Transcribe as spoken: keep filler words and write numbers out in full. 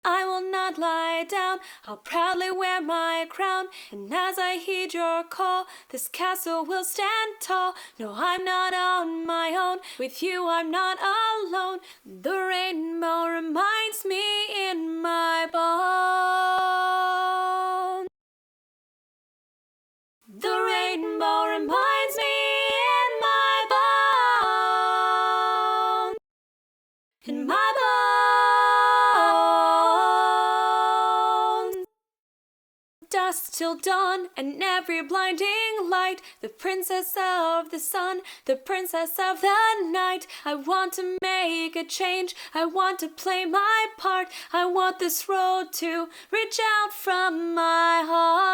I will not lie down, I'll proudly wear my crown. And as I heed your call, this castle will stand tall. No, I'm not on my own, with you I'm not alone. The rainbow reminds me in my bones. The rainbow reminds me in my bones. In my bones. Dusk till dawn and every blinding light, the princess of the sun, the princess of the night. I want to make a change, I want to play my part. I want this road to reach out from my heart.